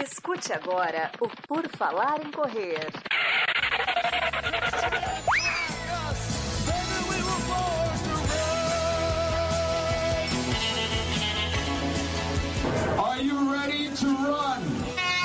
Escute agora o Por Falar em Correr. Are you ready to run?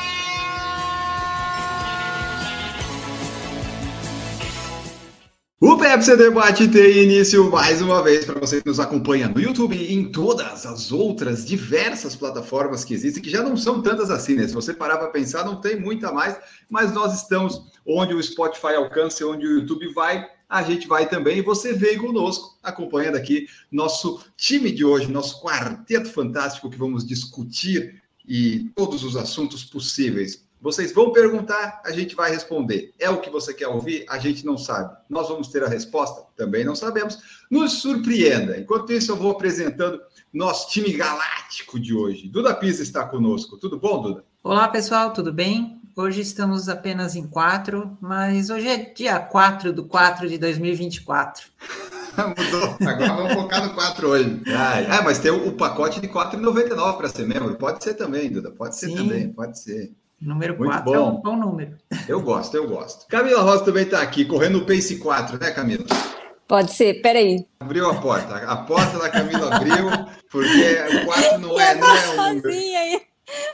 O PFC Debate tem início mais uma vez para você que nos acompanha no YouTube e em todas as outras diversas plataformas que existem, que já não são tantas assim, né? Se você parar para pensar, não tem muita mais, mas nós estamos onde o Spotify alcança, onde o YouTube vai, a gente vai também, e você veio conosco, acompanhando aqui nosso time de hoje, nosso quarteto fantástico que vamos discutir e todos os assuntos possíveis. Vocês vão perguntar, a gente vai responder. É o que você quer ouvir? A gente não sabe. Nós vamos ter a resposta? Também não sabemos. Nos surpreenda. Enquanto isso, eu vou apresentando nosso time galáctico de hoje. Duda Pisa está conosco. Tudo bom, Duda? Olá, pessoal, tudo bem? Hoje estamos apenas em 4, mas hoje é dia 4/4 de 2024. Mudou. Agora vamos focar no 4 hoje. Mas tem o pacote de R$ 4,99 para ser membro. Pode ser também, Duda. Pode ser. Sim. Também, pode ser. Número 4 é um bom número. Eu gosto. Camila Rosa também está aqui, correndo o Pace 4, né, Camila? Pode ser, peraí. Abriu a porta. A porta da Camila abriu, porque o 4 não é um número. Aí.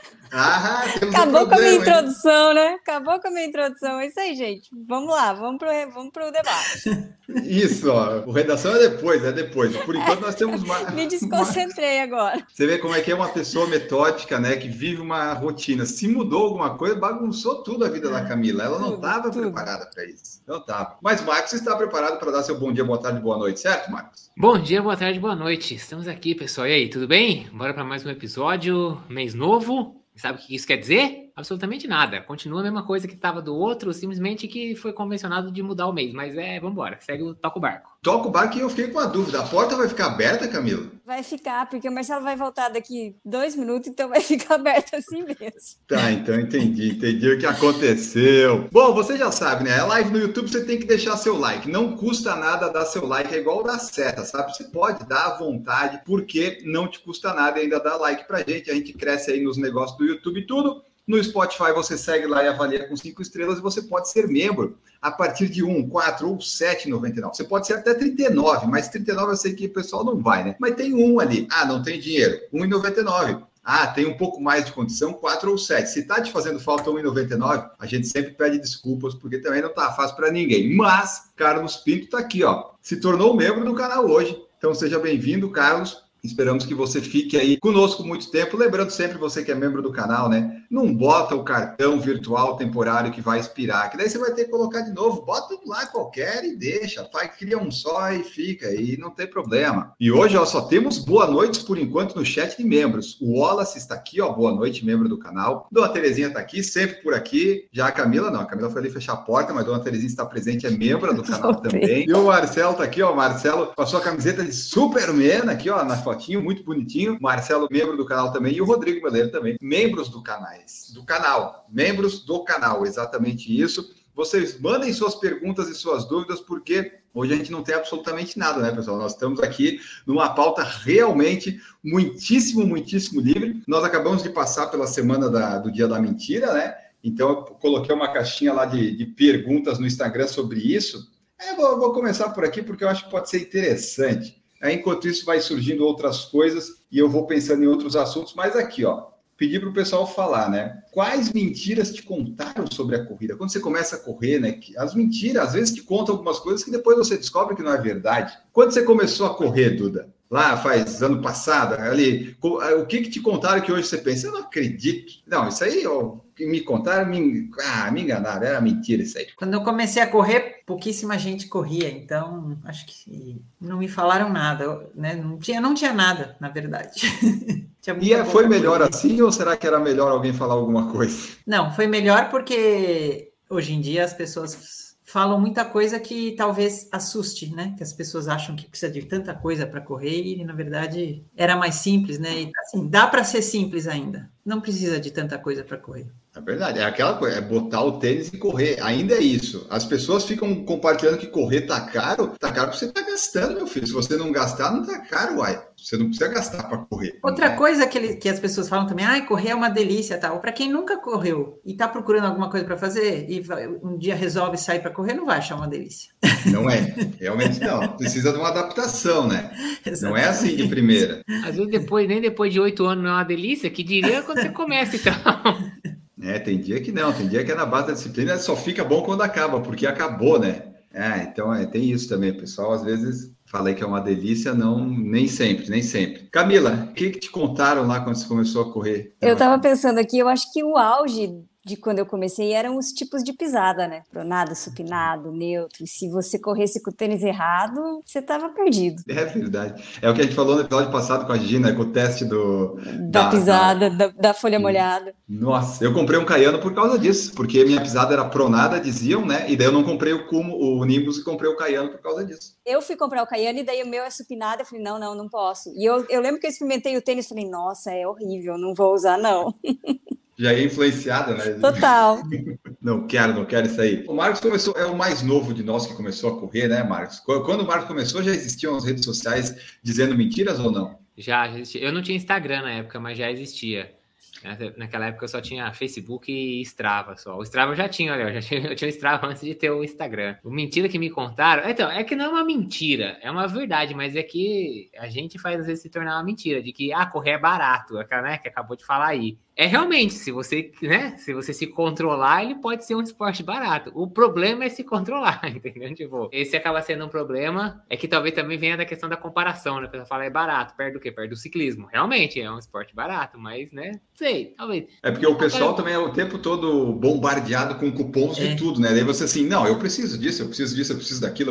Acabou com a minha introdução, né? Acabou com a minha introdução. É isso aí, gente. Vamos lá, vamos pro debate. Isso, ó. O redação é depois. Por enquanto nós temos Me desconcentrei agora. Você vê como é que é uma pessoa metódica, né? Que vive uma rotina. Se mudou alguma coisa, bagunçou tudo a vida da Camila. Ela não estava preparada para isso. Não estava. Mas Marcos está preparado para dar seu bom dia, boa tarde, boa noite, certo, Marcos? Bom dia, boa tarde, boa noite. Estamos aqui, pessoal. E aí, tudo bem? Bora para mais um episódio, mês novo. Sabe o que isso quer dizer? Absolutamente nada. Continua a mesma coisa que estava do outro, simplesmente que foi convencionado de mudar o mês. Mas vamos embora. Toca o barco. Toca o barco e eu fiquei com a dúvida. A porta vai ficar aberta, Camila? Vai ficar, porque o Marcelo vai voltar daqui 2 minutos, então vai ficar aberta assim mesmo. Tá, então entendi o que aconteceu. Bom, você já sabe, né? A live no YouTube você tem que deixar seu like. Não custa nada dar seu like, é igual dar seta, sabe? Você pode dar à vontade, porque não te custa nada ainda dar like pra gente. A gente cresce aí nos negócios do YouTube e tudo. No Spotify você segue lá e avalia com 5 estrelas e você pode ser membro a partir de 1, 4 ou 7,99. Você pode ser até 39, mas 39 eu sei que o pessoal não vai, né? Mas tem um ali. Não tem dinheiro. 1,99. Tem um pouco mais de condição, 4 ou 7. Se tá te fazendo falta 1,99, a gente sempre pede desculpas, porque também não tá fácil para ninguém. Mas Carlos Pinto tá aqui, ó. Se tornou membro do canal hoje. Então seja bem-vindo, Carlos. Esperamos que você fique aí conosco muito tempo. Lembrando sempre, você que é membro do canal, né? Não bota o cartão virtual temporário que vai expirar, que daí você vai ter que colocar de novo. Bota um lá qualquer e deixa. Cria um só e fica aí, não tem problema. E hoje, ó, só temos boa noites por enquanto no chat de membros. O Wallace está aqui, ó, boa noite, membro do canal. Dona Terezinha está aqui, sempre por aqui. Já a Camila, não, a Camila foi ali fechar a porta, mas Dona Terezinha está presente, é membro do canal também. E o Marcelo está aqui, ó, Marcelo com a sua camiseta de Superman aqui, ó, na fotinho, muito bonitinho. Marcelo, membro do canal também, e o Rodrigo Meleiro também, membros do canal, membros do canal, exatamente isso. Vocês mandem suas perguntas e suas dúvidas, porque hoje a gente não tem absolutamente nada, né, pessoal? Nós estamos aqui numa pauta realmente muitíssimo livre. Nós acabamos de passar pela semana do Dia da Mentira, né? Então, eu coloquei uma caixinha lá de perguntas no Instagram sobre isso. Vou começar por aqui, porque eu acho que pode ser interessante. Enquanto isso, vai surgindo outras coisas e eu vou pensando em outros assuntos. Mas aqui, ó, pedir para o pessoal falar, né? Quais mentiras te contaram sobre a corrida? Quando você começa a correr, né? As mentiras, às vezes, te contam algumas coisas que depois você descobre que não é verdade. Quando você começou a correr, Duda? Lá faz ano passado, ali, o que te contaram que hoje você pensa? Eu não acredito. Não, isso aí, ó, me contaram, me enganaram, era mentira isso aí. Quando eu comecei a correr, pouquíssima gente corria, então acho que não me falaram nada, né? Não tinha nada, na verdade. Foi melhor assim, ou será que era melhor alguém falar alguma coisa? Não, foi melhor porque hoje em dia as pessoas falam muita coisa que talvez assuste, né? Que as pessoas acham que precisa de tanta coisa para correr e, na verdade, era mais simples, né? E, assim, dá para ser simples ainda. Não precisa de tanta coisa para correr. É verdade, é aquela coisa, é botar o tênis e correr, ainda é isso. As pessoas ficam compartilhando que correr tá caro porque você tá gastando, meu filho. Se você não gastar, não tá caro, uai. Você não precisa gastar para correr. Outra coisa que as pessoas falam também, correr é uma delícia, tal. Para quem nunca correu e tá procurando alguma coisa para fazer e um dia resolve sair para correr, não vai achar uma delícia. Não é, realmente não. Precisa de uma adaptação, né? Exatamente. Não é assim de primeira. Às vezes nem depois de 8 anos não é uma delícia, que diria quando você começa, então. Tem dia que não, tem dia que é na base da disciplina, só fica bom quando acaba, porque acabou, né? Então tem isso também, pessoal, às vezes falei que é uma delícia, nem sempre. Camila, o que te contaram lá quando você começou a correr? Eu tava pensando aqui, eu acho que o auge de quando eu comecei eram os tipos de pisada, né? Pronado, supinado, neutro. E se você corresse com o tênis errado, você tava perdido. É verdade. É o que a gente falou no episódio passado com a Gina, com o teste da pisada, da folha molhada. Nossa, eu comprei um Caiano por causa disso, porque minha pisada era pronada, diziam, né? E daí eu não comprei o Nimbus e comprei o Caiano por causa disso. Eu fui comprar o Caiano e daí o meu é supinado. Eu falei, não posso. E eu lembro que eu experimentei o tênis e falei, nossa, é horrível, não vou usar, não. Já é influenciada, né? Total. Não quero isso aí. O Marcos é o mais novo de nós que começou a correr, né, Marcos? Quando o Marcos começou, já existiam as redes sociais dizendo mentiras ou não? Já existia. Eu não tinha Instagram na época, mas já existia. Naquela época eu só tinha Facebook e Strava só. O Strava eu já tinha, olha, eu tinha o Strava antes de ter o Instagram. O mentira que me contaram... Então, é que não é uma mentira, é uma verdade, mas é que a gente faz às vezes se tornar uma mentira, de que correr é barato, né, que acabou de falar aí. É realmente, se você se controlar, ele pode ser um esporte barato. O problema é se controlar, entendeu? Tipo, esse acaba sendo um problema, é que talvez também venha da questão da comparação, né? A pessoa fala, é barato, perto do quê? Perto do ciclismo. Realmente, é um esporte barato, mas, né? Sei, talvez. É porque o pessoal também é o tempo todo bombardeado com cupons de tudo, né? Daí você assim, não, eu preciso disso, eu preciso daquilo.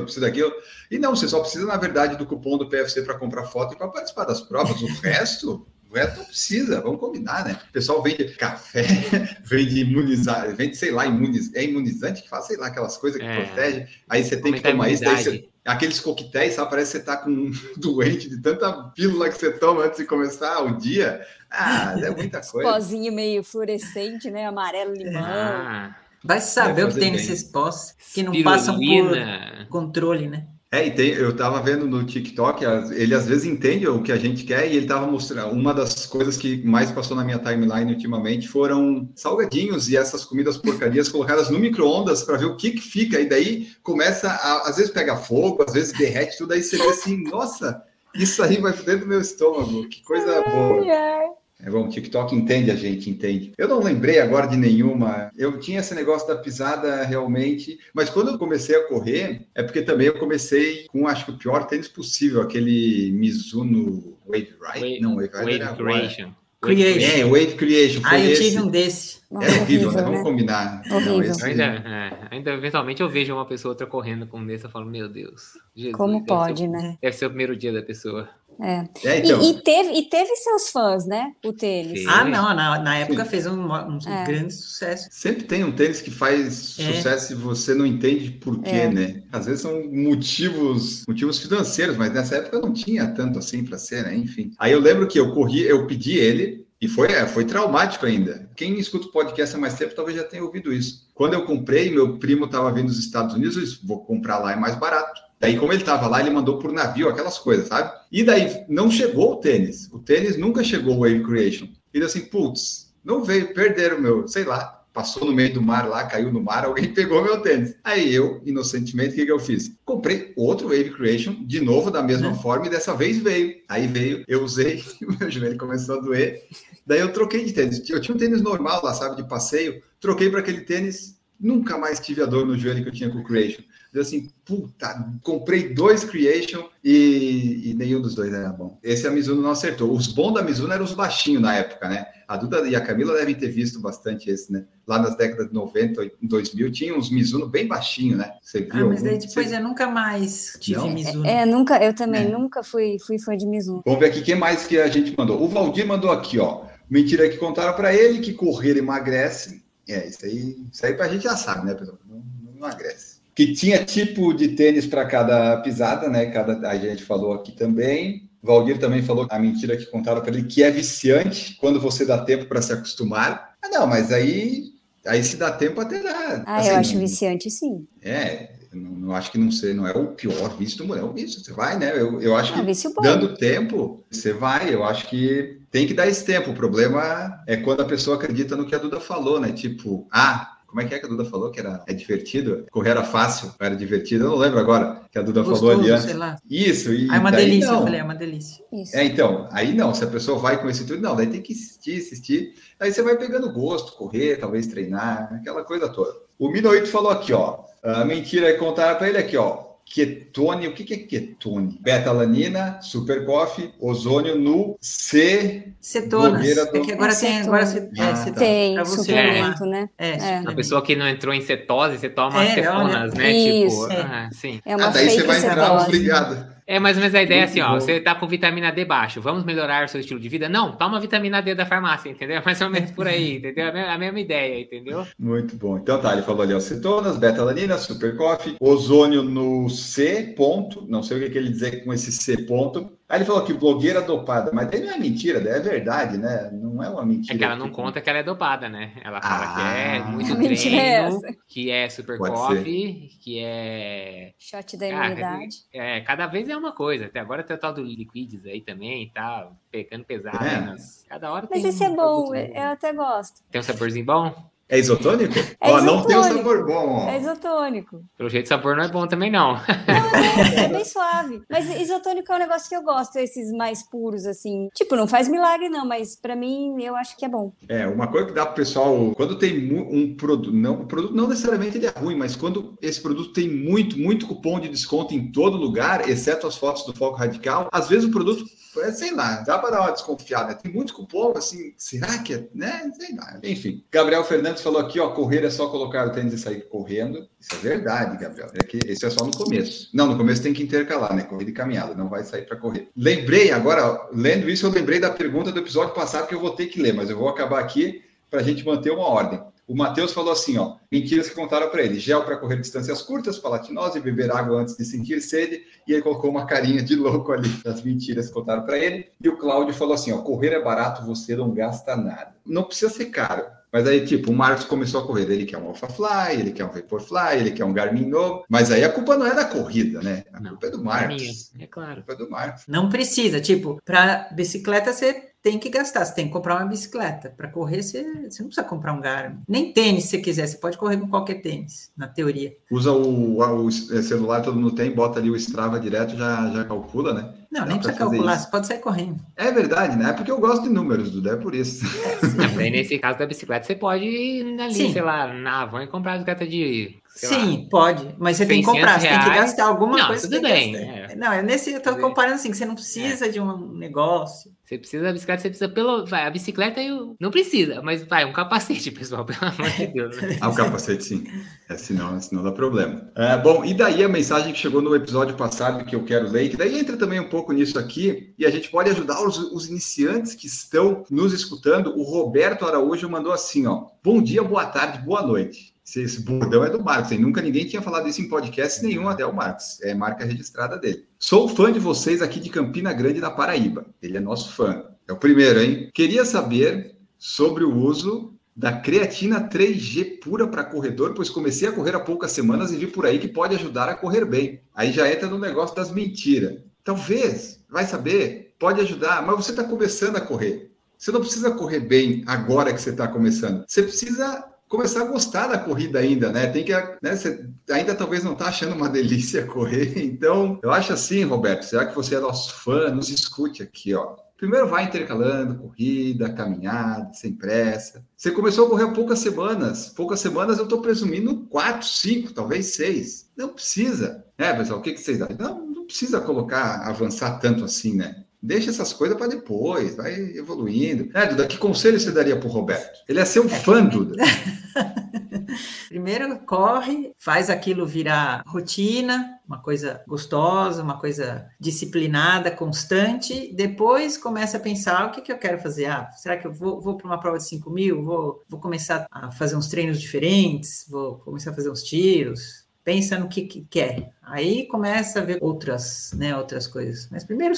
E não, você só precisa, na verdade, do cupom do PFC para comprar foto e para participar das provas. O resto... não precisa, vamos combinar, né? O pessoal vende café, vende imunizante, imunizante que faz, sei lá, aquelas coisas que protege. Aí você tem que tomar isso, aqueles coquetéis, sabe? Parece que você tá com um doente de tanta pílula que você toma antes de começar o dia. É muita coisa. Pozinho meio fluorescente, né? Amarelo, limão. Vai saber o que tem nesses pós, que não passam por controle, né? Eu tava vendo no TikTok, ele às vezes entende o que a gente quer e ele tava mostrando, uma das coisas que mais passou na minha timeline ultimamente foram salgadinhos e essas comidas porcarias colocadas no micro-ondas para ver o que fica, e daí começa às vezes pega fogo, às vezes derrete tudo, aí você vê assim, nossa, isso aí vai dentro do meu estômago, que coisa boa. O TikTok entende, a gente entende. Eu não lembrei agora de nenhuma. Eu tinha esse negócio da pisada realmente, mas quando eu comecei a correr, é porque também eu comecei com, acho que o pior tênis possível, aquele Mizuno Wave Ride. Wave Creation. Wave Creation. Eu tive um desse. É horrível, né? Vamos combinar. Ainda eventualmente eu vejo uma pessoa outra correndo com um desse, eu falo, meu Deus. Jesus, como pode, né? Deve ser o primeiro dia da pessoa. Então. E teve seus fãs, né? O tênis. Não, na época fez um grande sucesso. Sempre tem um tênis que faz sucesso e você não entende por quê, né? Às vezes são motivos financeiros, mas nessa época não tinha tanto assim para ser, né? Enfim. Aí eu lembro que eu pedi ele, e foi traumático ainda. Quem escuta o podcast há mais tempo talvez já tenha ouvido isso. Quando eu comprei, meu primo estava vindo dos Estados Unidos, eu disse, vou comprar lá, é mais barato. Daí, como ele estava lá, ele mandou por navio, aquelas coisas, sabe? E daí, não chegou o tênis. O tênis nunca chegou, o Wave Creation. E assim, putz, não veio, perderam meu, sei lá, passou no meio do mar lá, caiu no mar, alguém pegou meu tênis. Aí eu, inocentemente, o que eu fiz? Comprei outro Wave Creation, de novo, da mesma forma, e dessa vez veio. Aí veio, eu usei, o meu joelho começou a doer. Daí eu troquei de tênis. Eu tinha um tênis normal lá, sabe, de passeio. Troquei para aquele tênis, nunca mais tive a dor no joelho que eu tinha com o Creation. Assim, puta, comprei 2 Creation e nenhum dos dois era bom. Esse a Mizuno não acertou. Os bons da Mizuno eram os baixinhos na época, né? A Duda e a Camila devem ter visto bastante esse, né? Lá nas décadas de 90, 2000, tinha uns Mizuno bem baixinho, né? Você viu? Mas daí depois eu nunca mais tive Mizuno. Eu também nunca fui fã de Mizuno. Vamos ver aqui quem mais que a gente mandou. O Valdir mandou aqui, ó. Mentira que contaram para ele, que correr emagrece. Isso aí pra gente já sabe, né, pessoal? Não emagrece. Que tinha tipo de tênis para cada pisada, né? A gente falou aqui também. Valdir também falou a mentira que contaram para ele, que é viciante quando você dá tempo para se acostumar. Não, mas aí se dá tempo até dar. Eu acho viciante, sim. Não acho que não é o pior vício do mundo, é o vício. Você vai, né? Eu acho que vício bom. dando tempo, você vai. Eu acho que tem que dar esse tempo. O problema é quando a pessoa acredita no que a Duda falou, né? Tipo, como é que a Duda falou que é divertido? Correr era fácil, era divertido. Eu não lembro agora que a Duda falou ali antes. Sei lá. Isso. E é uma daí, delícia, não. eu falei, é uma delícia. Isso. Então, aí não, se a pessoa vai com esse tudo, não, daí tem que insistir. Aí você vai pegando gosto, correr, talvez treinar, aquela coisa toda. O Minoito falou aqui, ó, a mentira é contar para ele aqui, ó, ketone, o que é ketone? Beta-alanina, super coffee, ozônio no cetonas. Do... É que agora tem cetona. Tem suplemento, né? A pessoa que não entrou em cetose, você toma cetonas, né? Isso, sim. É uma daí você vai entrar cetose. obrigado. Mas a ideia é assim, ó, você tá com vitamina D baixo, vamos melhorar o seu estilo de vida? Não, toma vitamina D da farmácia, entendeu? Mais ou menos por aí, entendeu? A mesma ideia, entendeu? Muito bom. Então tá, ele falou ali, ó, cetonas, beta-alanina, super coffee, ozônio no C ponto, não sei o que ele dizer com esse C ponto. Aí ele falou que blogueira dopada, mas daí não é mentira, daí é verdade, né? Não é uma mentira. É que ela não conta que ela é dopada, né? Ela fala que é muito treino, que é super Pode coffee, que é... Shot da imunidade. Cada vez é uma coisa. Até agora tem o tal do Liquids aí também, tá pegando pesado. Mas cada hora mas tem esse é bom, eu até gosto. Tem um saborzinho bom? É isotônico? Não tem um sabor bom, ó. É isotônico. Pelo jeito, o sabor não é bom também, não. Não, é bem suave. Mas isotônico é um negócio que eu gosto, esses mais puros, assim. Tipo, não faz milagre, não, mas pra mim, eu acho que é bom. Uma coisa que dá pro pessoal, quando tem um produto, o produto não necessariamente ele é ruim, mas quando esse produto tem muito cupom de desconto em todo lugar, exceto as fotos do Foco Radical, às vezes o produto, sei lá, dá para dar uma desconfiada. Tem muito cupom, assim, será que é, né? Sei lá. Enfim, Gabriel Fernandes falou aqui, ó, correr é só colocar o tênis e sair correndo. Isso é verdade, Gabriel. Isso é só no começo. Não, no começo tem que intercalar, né? Corrida e caminhada, não vai sair para correr. Lembrei, agora, lendo isso, eu lembrei da pergunta do episódio passado que eu vou ter que ler, mas eu vou acabar aqui para a gente manter uma ordem. O Matheus falou assim, ó, mentiras que contaram para ele. Gel para correr distâncias curtas, palatinose, beber água antes de sentir sede. E ele colocou uma carinha de louco ali das mentiras que contaram para ele. E o Cláudio falou assim, ó, correr é barato, você não gasta nada. Não precisa ser caro. Mas aí, tipo, o Marcos começou a correr. Ele quer um AlphaFly, ele quer um Vaporfly, ele quer um Garmin novo. Mas aí a culpa não é da corrida, né? A culpa é do Marcos. É claro. A culpa é do Marcos. Não precisa. Tipo, para bicicleta você tem que gastar. Você tem que comprar uma bicicleta. Para correr você não precisa comprar um Garmin. Nem tênis se você quiser. Você pode correr com qualquer tênis, na teoria. Usa o celular, todo mundo tem, bota ali o Strava direto, já calcula, né? Não, nem precisa calcular, você pode sair correndo. É verdade, né? É porque eu gosto de números, Duda, é por isso. Aí, nesse caso da bicicleta, você pode ir ali, sei lá, na Avon e comprar a bicicleta de... Sim, pode, mas você tem que comprar, você tem que gastar alguma coisa. Tudo bem. Não, eu tô comparando assim, que você não precisa de um negócio. Você precisa da bicicleta, você precisa a bicicleta não precisa, mas um capacete, pessoal, pelo amor de Deus. Né? O capacete, sim. Senão dá problema. Bom, e daí a mensagem que chegou no episódio passado que eu quero ler, que daí entra também um pouco nisso aqui, e a gente pode ajudar os iniciantes que estão nos escutando. O Roberto Araújo mandou assim, ó, bom dia, boa tarde, boa noite. Esse bordão é do Marcos, hein? Nunca ninguém tinha falado isso em podcast nenhum, até o Marcos. É marca registrada dele. Sou fã de vocês aqui de Campina Grande, na Paraíba. Ele é nosso fã. É o primeiro, hein? Queria saber sobre o uso da creatina 3G pura para corredor, pois comecei a correr há poucas semanas e vi por aí que pode ajudar a correr bem. Aí já entra no negócio das mentiras. Talvez, vai saber, pode ajudar, mas você está começando a correr. Você não precisa correr bem agora que você está começando. Você precisa começar a gostar da corrida ainda, né? Tem que, né? Você ainda talvez não está achando uma delícia correr. Então, eu acho assim, Roberto, será que você é nosso fã? Nos escute aqui, ó. Primeiro vai intercalando corrida, caminhada, sem pressa. Você começou a correr há poucas semanas. Poucas semanas eu estou presumindo 4, 5, talvez 6. Não precisa. Pessoal, o que vocês acham? Não precisa avançar tanto assim, né? Deixa essas coisas para depois, vai evoluindo. Duda, que conselho você daria para o Roberto? Ele é seu fã, Duda. Primeiro corre, faz aquilo virar rotina, uma coisa gostosa, uma coisa disciplinada, constante. Depois começa a pensar, o que eu quero fazer? Será que eu vou para uma prova de 5.000? Vou começar a fazer uns treinos diferentes? Vou começar a fazer uns tiros? Pensa no que quer. Aí começa a ver outras coisas. Mas primeiro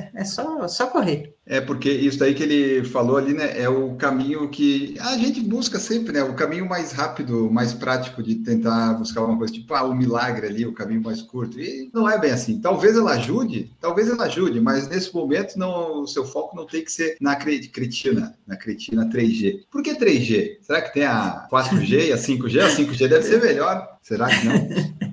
só correr. É porque isso daí que ele falou ali, né, é o caminho que a gente busca sempre, né, o caminho mais rápido, mais prático de tentar buscar uma coisa, tipo, o milagre ali, o caminho mais curto, e não é bem assim. Talvez ela ajude, mas nesse momento o seu foco não tem que ser na cretina 3G. Por que 3G? Será que tem a 4G e a 5G? A 5G deve ser melhor, será que não?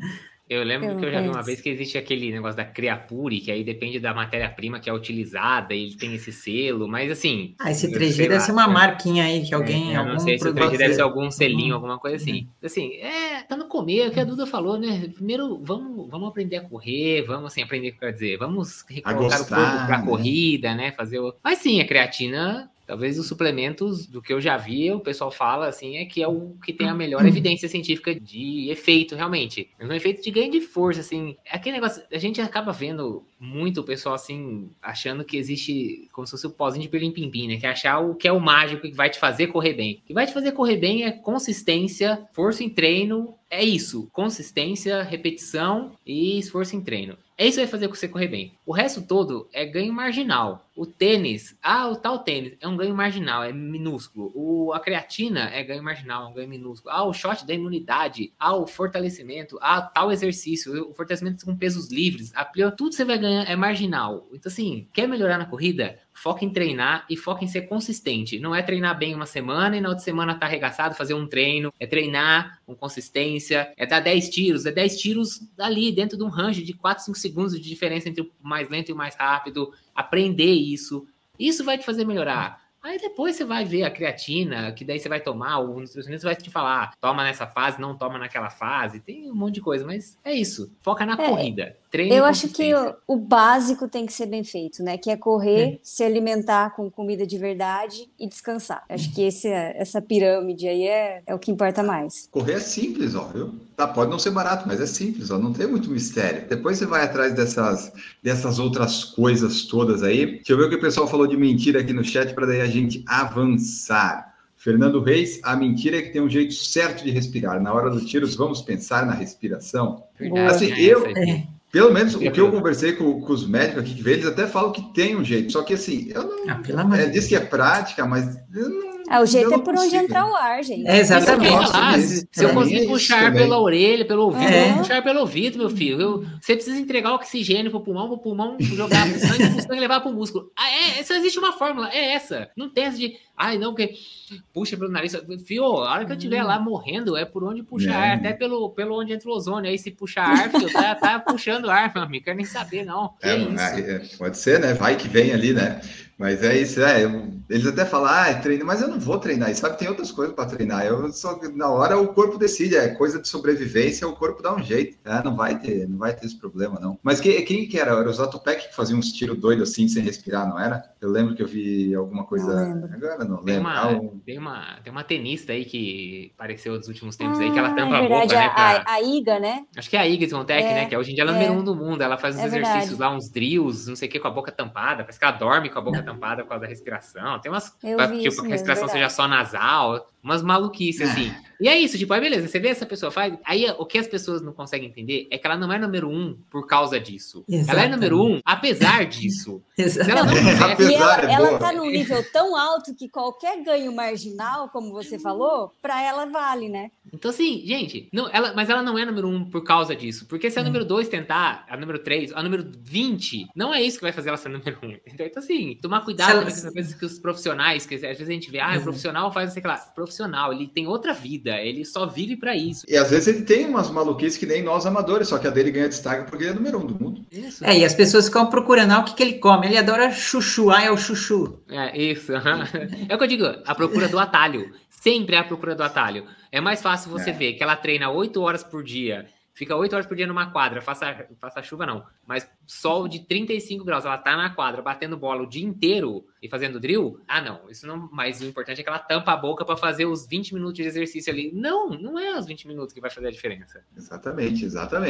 Eu lembro que eu já vi uma vez que existe aquele negócio da Creapure, que aí depende da matéria-prima que é utilizada, e ele tem esse selo, mas assim... esse 3G deve ser uma marquinha aí, que alguém... eu não sei se o 3G deve ser algum selinho, alguma coisa assim. Assim, tá no começo, que a Duda falou, né? Primeiro, vamos aprender a correr, vamos, assim, aprender, quer dizer, vamos recolocar o corpo pra corrida, né? Mas sim, a creatina... Talvez os suplementos, do que eu já vi, o pessoal fala, assim, é que é o que tem a melhor evidência científica de efeito, realmente. Mas um efeito de ganho de força, assim. É aquele negócio, a gente acaba vendo muito o pessoal, assim, achando que existe como se fosse o pozinho de pirlim-pim-pim, né? Que é achar o que é o mágico que vai te fazer correr bem. O que vai te fazer correr bem é consistência, força em treino, é isso. Consistência, repetição e esforço em treino. É isso que vai fazer você correr bem. O resto todo é ganho marginal. O tênis, o tal tênis é um ganho marginal, é minúsculo. A creatina é ganho marginal, é um ganho minúsculo. O shot da imunidade, o fortalecimento, tal exercício, o fortalecimento com pesos livres, tudo você vai ganhar é marginal. Então, assim, quer melhorar na corrida? Foca em treinar e foca em ser consistente. Não é treinar bem uma semana e na outra semana tá arregaçado, fazer um treino. É treinar com consistência, é dar 10 tiros. É 10 tiros ali dentro de um range de 4, 5 segundos de diferença entre o mais lento e o mais rápido. Aprender isso. Isso vai te fazer melhorar. Aí depois você vai ver a creatina, que daí você vai tomar, o nutricionista vai te falar, toma nessa fase, não toma naquela fase, tem um monte de coisa, mas é isso, foca na corrida, treino. Eu acho que o básico tem que ser bem feito, né, que é correr, se alimentar com comida de verdade e descansar. Acho que essa pirâmide aí é o que importa mais. Correr é simples, viu? Pode não ser barato, mas é simples, não tem muito mistério. Depois você vai atrás dessas outras coisas todas aí. Deixa eu ver o que o pessoal falou de mentira aqui no chat para daí a gente avançar. Fernando Reis, a mentira é que tem um jeito certo de respirar. Na hora dos tiros, vamos pensar na respiração. Assim, pelo menos o que eu conversei com os médicos aqui que veio, eles até falam que tem um jeito. Só que assim, eu não... diz que é prática, mas eu não... o jeito é por onde entrar o ar, gente. Exatamente. Se eu conseguir puxar pela orelha, pelo ouvido, eu vou puxar pelo ouvido, meu filho. Você precisa entregar oxigênio pro pulmão jogar pro sangue levar pro músculo. Só existe uma fórmula, é essa. Não tem essa de, não, porque puxa pelo nariz. Filho, a hora que eu estiver lá morrendo, é por onde puxar ar, até pelo onde entra o ozônio. Aí se puxar ar, filho, tá puxando ar, meu amigo. Quero nem saber, não. Pode ser, né? Vai que vem ali, né? Mas é isso, eles até falam, treino, mas eu não vou treinar, e sabe, tem outras coisas para treinar, na hora o corpo decide, é coisa de sobrevivência, o corpo dá um jeito, não vai ter esse problema, não. Mas quem que era? Era o Zatopek que fazia uns tiros doidos assim, sem respirar, não era? Eu lembro que eu vi alguma coisa, agora não lembro. Tem uma tenista aí que apareceu nos últimos tempos aí, que ela tampa a boca, né? A Iga, né? Acho que é a Iga Swiatek, né? Que hoje em dia ela é número 1 do mundo, ela faz uns exercícios lá, uns drills, não sei o que, com a boca tampada, parece que ela dorme com a boca tampada por causa da respiração, tem umas que a respiração seja só nasal, umas maluquices assim. E é isso, aí beleza, você vê essa pessoa faz, aí o que as pessoas não conseguem entender é que ela não é número 1 por causa disso. Exatamente. Ela é número 1 apesar disso. Ela não ela tá num nível tão alto que qualquer ganho marginal, como você falou, pra ela vale, né? Então assim, gente, mas ela não é número 1 por causa disso, porque se a número 2 tentar, a número 3, a número 20, não é isso que vai fazer ela ser número 1. Então assim, tomar cuidado com essas coisas que os profissionais, que às vezes a gente vê, o profissional faz, sei lá, profissional, ele tem outra vida, ele só vive pra isso. E às vezes ele tem umas maluquices que nem nós amadores, só que a dele ganha destaque porque ele é número 1 do mundo. Isso. E as pessoas ficam procurando o que ele come, ele adora chuchu, é o chuchu. Isso. É o que eu digo, a procura do atalho, sempre é a procura do atalho. É mais fácil você ver que ela treina 8 horas por dia, fica 8 horas por dia numa quadra, faça chuva não, mas sol de 35 graus, ela tá na quadra batendo bola o dia inteiro e fazendo drill, não, isso não, mas o importante é que ela tampa a boca para fazer os 20 minutos de exercício ali. Não é os 20 minutos que vai fazer a diferença. Exatamente.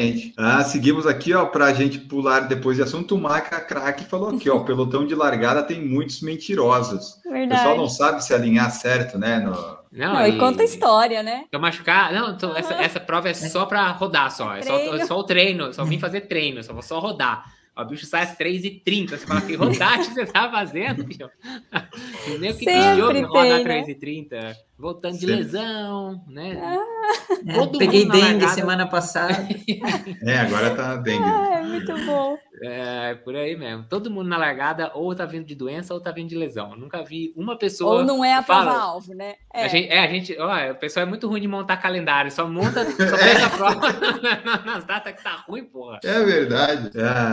Seguimos aqui, pra gente pular depois de assunto, o Maca Crack falou aqui, pelotão de largada tem muitos mentirosos. Verdade. O pessoal não sabe se alinhar certo, né, Não, e conta a história, né? Tô machucar. Não, essa prova é só pra rodar só. É só o treino. Só vim fazer treino. Só vou só rodar. O bicho sai às 3h30. Você fala que rodagem você tá fazendo, filho? Nem que jogo roda às 3h30. Voltando de lesão, né? Peguei dengue semana passada. Agora tá dengue. É muito bom. É, por aí mesmo. Todo mundo na largada ou tá vindo de doença ou tá vindo de lesão. Eu nunca vi uma pessoa... Ou não é a prova-alvo, né? O pessoal é muito ruim de montar calendário. Só pega a prova nas datas que tá ruim, porra. É verdade.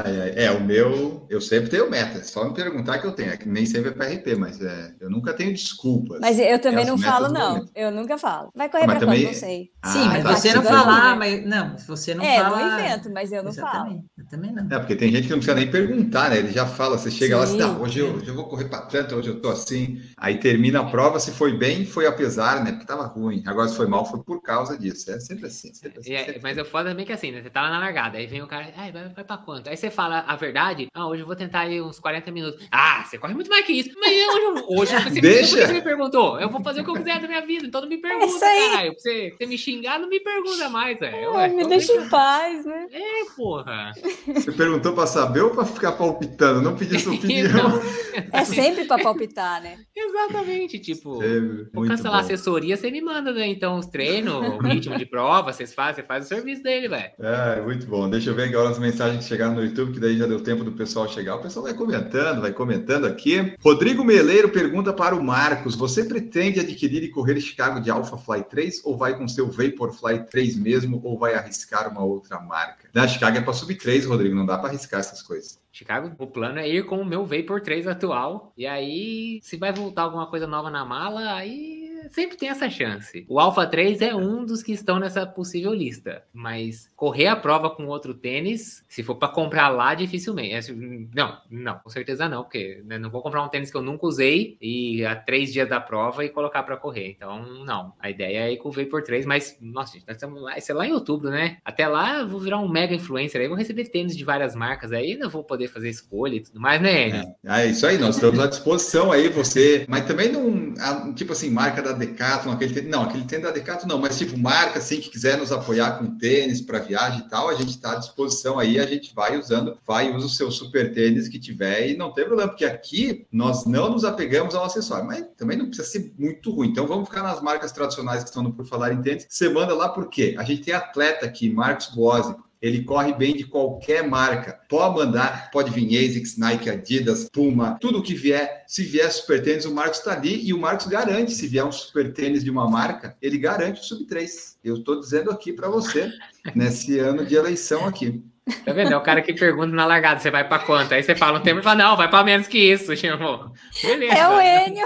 O meu... Eu sempre tenho meta. Só me perguntar que eu tenho. É que nem sempre é pra RP, mas eu nunca tenho desculpas. Mas eu também não falo, não. Eu nunca falo. Vai correr pra quando? Não sei. Sim, mas você não falar, mas não, se você não fala... não invento, mas eu não falo. Eu também não. Porque tem gente que não precisa nem perguntar, né? Ele já fala, você chega lá assim, hoje eu vou correr pra tanto, hoje eu tô assim. Aí termina a prova, se foi bem, foi apesar, né? Porque tava ruim. Agora se foi mal, foi por causa disso. É sempre assim. Mas eu foda também que assim, né? Você tá lá na largada, aí vem o cara, vai pra quanto? Aí você fala a verdade, hoje eu vou tentar aí uns 40 minutos. Você corre muito mais que isso. Mas hoje você me perguntou. Eu vou fazer o que eu quiser da minha vida, então não me pergunta, caralho. Pra você me xingar, não me pergunta mais, velho. Me deixa em paz, né? Porra. Você perguntou pra saber ou pra ficar palpitando? Não pedir sua opinião. É sempre pra palpitar, né? Exatamente, tipo, vou cancelar a assessoria, você me manda, né? Então, os treinos, o ritmo de prova, você faz o serviço dele, velho. Muito bom. Deixa eu ver agora as mensagens que chegaram no YouTube, que daí já deu tempo do pessoal chegar. O pessoal vai comentando aqui. Rodrigo Meleiro pergunta para o Marcos: você pretende adquirir e correr Chicago de Alphafly 3 ou vai com seu Vaporfly 3 mesmo ou vai arriscar uma outra marca? Na Chicago é para sub 3, Rodrigo, não dá para arriscar essas coisas. Chicago, o plano é ir com o meu Vapor 3 atual, e aí se vai voltar alguma coisa nova na mala, aí sempre tem essa chance. O Alpha 3 é um dos que estão nessa possível lista, mas correr a prova com outro tênis, se for para comprar lá, dificilmente. Não, com certeza não, porque não vou comprar um tênis que eu nunca usei e há 3 dias da prova e colocar para correr. Então, não. A ideia é ir com o Vapor 3, mas, nossa, gente, nós estamos lá, isso é lá em outubro, né? Até lá eu vou virar um mega influencer, aí vou receber tênis de várias marcas, aí não vou poder fazer escolha e tudo mais, né, Enio? É isso aí, nós estamos à disposição aí, você... Mas também não... Tipo assim, marca da Decathlon, aquele tênis da Decathlon não, mas tipo, marca assim, que quiser nos apoiar com tênis para viagem e tal, a gente está à disposição aí, a gente usa o seu super tênis que tiver e não tem problema, porque aqui nós não nos apegamos ao acessório, mas também não precisa ser muito ruim, então vamos ficar nas marcas tradicionais que estão no Por Falar em Tênis. Você manda lá por quê? A gente tem atleta aqui, Marcos Boazzi. Ele corre bem de qualquer marca. Pode mandar, pode vir ASICS, Nike, Adidas, Puma, tudo que vier. Se vier super tênis, o Marcos está ali e o Marcos garante. Se vier um super tênis de uma marca, ele garante o sub 3. Eu estou dizendo aqui para você, nesse ano de eleição aqui. Tá vendo? É o cara que pergunta na largada, você vai pra quanto? Aí você fala um tempo e fala, não, vai pra menos que isso, chamou. Beleza. É o Enio.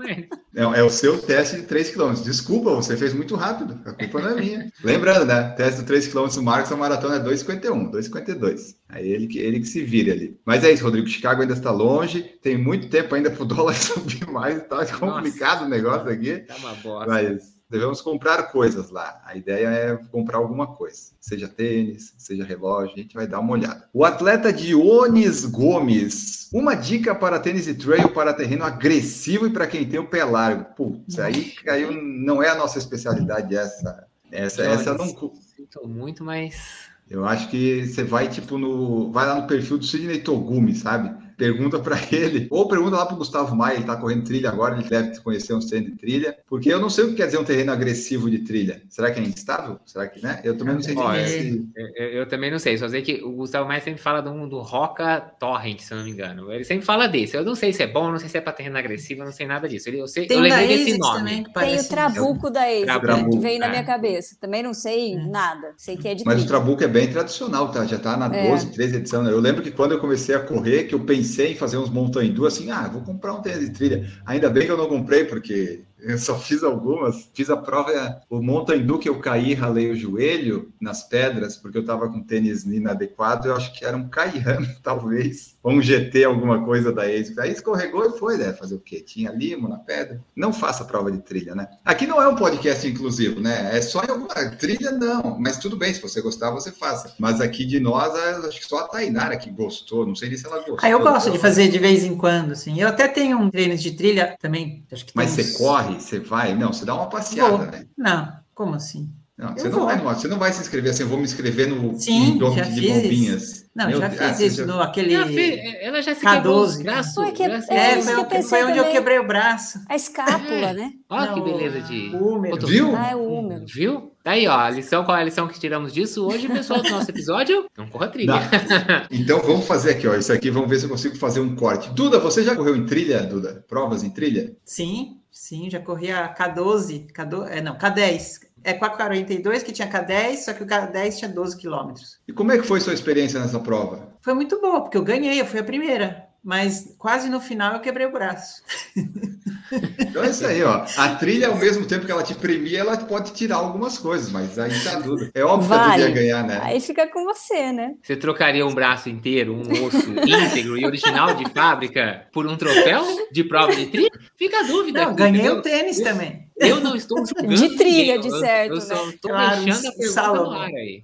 É o seu teste de 3 km. Desculpa, você fez muito rápido. A culpa não é minha. Lembrando, né? Teste de 3 km do Marcos, a maratona é 2,51, 2,52. Aí ele que se vire ali. Mas é isso, Rodrigo. Chicago ainda está longe. Tem muito tempo ainda pro dólar subir mais. Tá complicado o negócio aqui. Tá uma bosta. Mas devemos comprar coisas lá. A ideia é comprar alguma coisa. Seja tênis, seja relógio. A gente vai dar uma olhada. O atleta Dionis Gomes. Uma dica para tênis e trail para terreno agressivo e para quem tem o pé largo. Putz, aí caiu. Não é a nossa especialidade essa. Essa não... Sinto muito, mas... Eu acho que você vai, vai lá no perfil do Sidney Togumi, sabe? Pergunta para ele, ou pergunta lá para o Gustavo Maia, ele está correndo trilha agora, ele deve conhecer uns treinos de trilha, porque eu não sei o que quer dizer um terreno agressivo de trilha. Será que é instável? Será que, né? Eu também não sei. Eu também não sei, só sei que o Gustavo Maia sempre fala do Roca Torrent, se eu não me engano. Ele sempre fala desse. Eu não sei se é bom, não sei se é para terreno agressivo, eu não sei nada disso. Eu lembrei desse nome. Também, tem o Trabuco da ASICS, que veio na minha cabeça. Também não sei nada, sei que é de Mas trilha. o Trabuco é bem tradicional, tá? Já tá na 12, 13 edição. Né? Eu lembro que quando eu comecei a correr, que eu pensei em fazer uns Mountain Dew, assim, vou comprar um tênis de trilha. Ainda bem que eu não comprei, porque eu só fiz algumas. Fiz a prova, o Mountain Dew que eu caí, ralei o joelho nas pedras, porque eu tava com tênis inadequado, eu acho que era um Cayenne, talvez, ou um GT, alguma coisa da ASICS. Aí escorregou e foi, né? Fazer o quê? Tinha limo na pedra. Não faça prova de trilha, né? Aqui não é um podcast inclusivo, né? É só em alguma trilha, não. Mas tudo bem, se você gostar, você faça. Mas aqui de nós, acho que só a Tainara que gostou. Não sei nem se ela gostou. Eu gosto de fazer de vez em quando, assim. Eu até tenho um treino de trilha também. Acho que mas você corre? Você vai? Não, você dá uma passeada, Vou. né? Não, como assim? Não, Eu você não vai se inscrever assim, eu vou me inscrever no Sim, já Donkey de fiz Bombinhas. isso. Não, Meu já Deus, fiz você isso no aquele Ela já se quebrou os K12. braços. Pô, que- já se- é, foi, isso que eu pensei foi onde eu também. quebrei o braço. A escápula, né? Olha que Não, beleza de... o húmero. Viu? Ah, é o húmero. Viu? Tá aí, ó, a lição, qual é a lição que tiramos disso hoje, pessoal, do nosso episódio? Não corra trilha. Então vamos fazer aqui, ó. Isso aqui, vamos ver se eu consigo fazer um corte. Duda, você já correu em trilha, Duda? Provas em trilha? Sim, já corri a K12, K10. É 442 que tinha K10, só que o K10 tinha 12 quilômetros. E como é que foi sua experiência nessa prova? Foi muito boa, porque eu ganhei, eu fui a primeira. Mas quase no final eu quebrei o braço. Então é isso aí, ó. A trilha, ao mesmo tempo que ela te premia, ela pode tirar algumas coisas, mas aí tá Duda. É óbvio que a Duda ia ganhar, né? Aí fica com você, né? Você trocaria um braço inteiro, um osso íntegro e original de fábrica por um troféu de prova de trilha? Fica a dúvida. Não, aqui, ganhei entendeu? o tênis também. Eu não estou julgando De trilha, ninguém, de certo, eu só né? estou Claro, deixando a pergunta Salomon. no ar aí.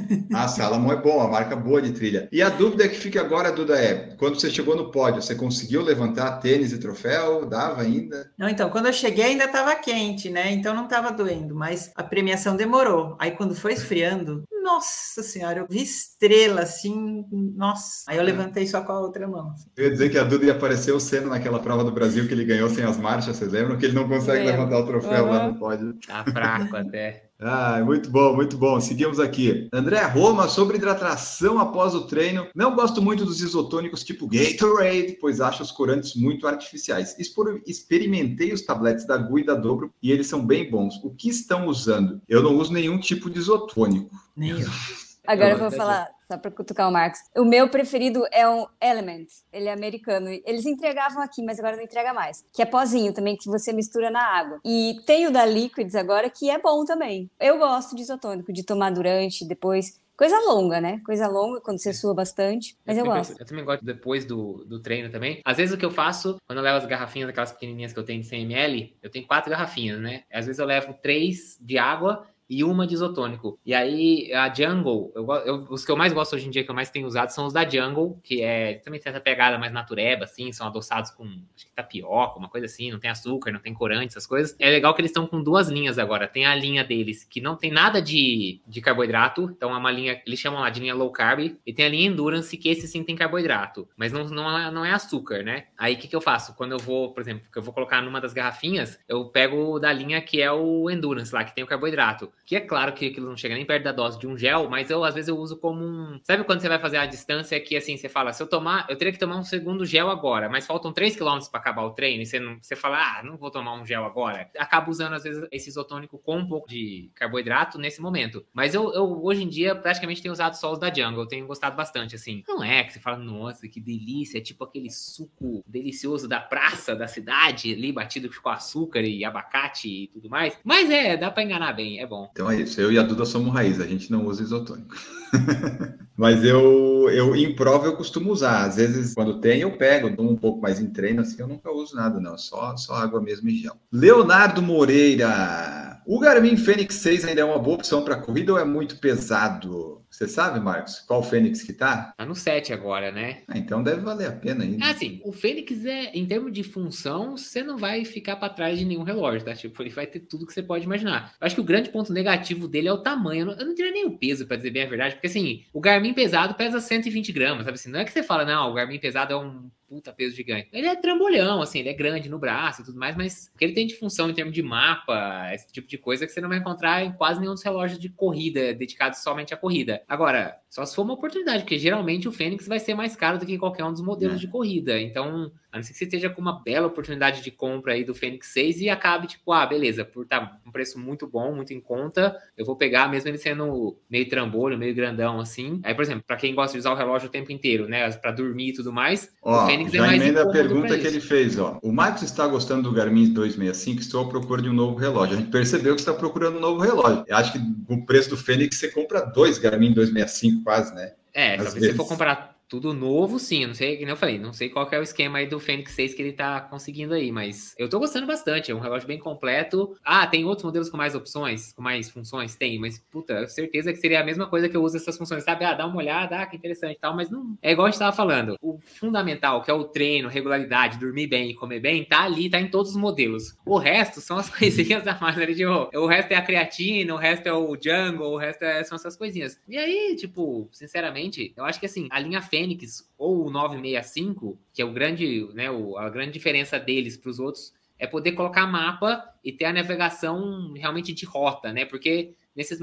A Salomon é bom, a marca boa de trilha. E a dúvida que fica agora, Duda, é: quando você chegou no pódio, você conseguiu levantar tênis e troféu? Dava ainda? Não, então, quando eu cheguei ainda estava quente, né? Então não estava doendo, mas a premiação demorou. Aí quando foi esfriando, nossa senhora, eu vi estrela assim, nossa. Aí eu levantei só com a outra mão. Eu ia dizer que a Duda ia aparecer o Senna naquela prova do Brasil que ele ganhou sem as marchas, vocês lembram? Que ele não consegue levantar o troféu lá no pódio. Tá fraco até. Ah, muito bom, muito bom. Seguimos aqui. André Roma, sobre hidratação após o treino. Não gosto muito dos isotônicos tipo Gatorade, pois acho os corantes muito artificiais. Experimentei os tabletes da GU e da Dobro e eles são bem bons. O que estão usando? Eu não uso nenhum tipo de isotônico. Nem eu. Agora eu vou falar, só para cutucar o Marcos. O meu preferido é um Element. Ele é americano. Eles entregavam aqui, mas agora não entrega mais. Que é pozinho também, que você mistura na água. E tem o da Liquids agora, que é bom também. Eu gosto de isotônico, de tomar durante, depois. Coisa longa, né? Coisa longa, quando você sua bastante. Mas eu gosto. Eu também gosto depois do treino também. Às vezes o que eu faço, quando eu levo as garrafinhas, aquelas pequenininhas que eu tenho de 100 ml, eu tenho 4 garrafinhas, né? Às vezes eu levo 3 de água e uma de isotônico. E aí, a Jungle, os que eu mais gosto hoje em dia, que eu mais tenho usado, são os da Jungle, que também tem essa pegada mais natureba, assim, são adoçados com, acho que tapioca, uma coisa assim, não tem açúcar, não tem corante, essas coisas. É legal que eles estão com 2 linhas agora. Tem a linha deles, que não tem nada de carboidrato, então é uma linha, eles chamam lá de linha low carb, e tem a linha Endurance, que esse sim tem carboidrato, mas não é açúcar, né? Aí, o que eu faço? Quando eu vou, por exemplo, que eu vou colocar numa das garrafinhas, eu pego da linha que é o Endurance lá, que tem o carboidrato. Que é claro que aquilo não chega nem perto da dose de um gel, mas às vezes eu uso como um... Sabe quando você vai fazer a distância que assim, você fala, se eu tomar, eu teria que tomar um segundo gel agora, mas faltam 3 km para acabar o treino, e você fala, não vou tomar um gel agora. Acaba usando, às vezes, esse isotônico com um pouco de carboidrato nesse momento. Mas eu hoje em dia, praticamente tenho usado só os da Jungle, eu tenho gostado bastante, assim. Não é que você fala, nossa, que delícia, é tipo aquele suco delicioso da praça, da cidade, ali, batido com açúcar e abacate e tudo mais. Mas dá para enganar bem, é bom. Então é isso, eu e a Duda somos raiz, a gente não usa isotônico. Mas eu em prova eu costumo usar, às vezes quando tem eu pego, dou um pouco mais em treino, assim eu nunca uso nada não, só água mesmo e gel. Leonardo Moreira, o Garmin Fênix 6 ainda é uma boa opção para corrida ou é muito pesado? Você sabe, Marcos, qual Fênix que tá? Tá no 7 agora, né? Então deve valer a pena ainda. Assim, o Fênix em termos de função, você não vai ficar para trás de nenhum relógio, tá? Tipo, ele vai ter tudo que você pode imaginar. Eu acho que o grande ponto negativo dele é o tamanho. Eu não diria nem o peso, para dizer bem a verdade, porque assim, o Garmin pesado pesa 120 gramas, sabe assim? Não é que você fala, não, o Garmin pesado é um puta peso gigante. Ele é trambolhão, assim, ele é grande no braço e tudo mais, mas o que ele tem de função em termos de mapa, esse tipo de coisa que você não vai encontrar em quase nenhum dos relógios de corrida, dedicados somente à corrida. Agora, só se for uma oportunidade, porque geralmente o Fênix vai ser mais caro do que qualquer um dos modelos de corrida. Então, a não ser que você esteja com uma bela oportunidade de compra aí do Fênix 6 e acabe tipo, beleza, por estar um preço muito bom, muito em conta, eu vou pegar, mesmo ele sendo meio trambolho, meio grandão, assim. Aí, por exemplo, para quem gosta de usar o relógio o tempo inteiro, né, para dormir e tudo mais, o Fênix já é mais emenda a incômodo pergunta que ele fez, ó. O Marcos está gostando do Garmin 265, estou à procura de um novo relógio. A gente percebeu que está procurando um novo relógio. Eu acho que com o preço do Fênix você compra 2 Garmin 265 quase, né? Se você for comprar tudo novo, sim. Eu não sei, como eu falei, não sei qual que é o esquema aí do Fênix 6 que ele tá conseguindo aí, mas eu tô gostando bastante. É um relógio bem completo. Ah, tem outros modelos com mais opções, com mais funções? Tem, mas, puta, certeza que seria a mesma coisa que eu uso essas funções, sabe? Ah, dá uma olhada, que interessante e tal, mas não... É igual a gente tava falando. O fundamental, que é o treino, regularidade, dormir bem e comer bem, tá ali, tá em todos os modelos. O resto são as coisinhas da máquina de roupa. O resto é a creatina, o resto é o jungle, o resto são essas coisinhas. E aí, tipo, sinceramente, eu acho que assim, a linha Fênix ou o 965, que é o grande, né, a grande diferença deles para os outros, é poder colocar mapa e ter a navegação realmente de rota, né? Porque nesses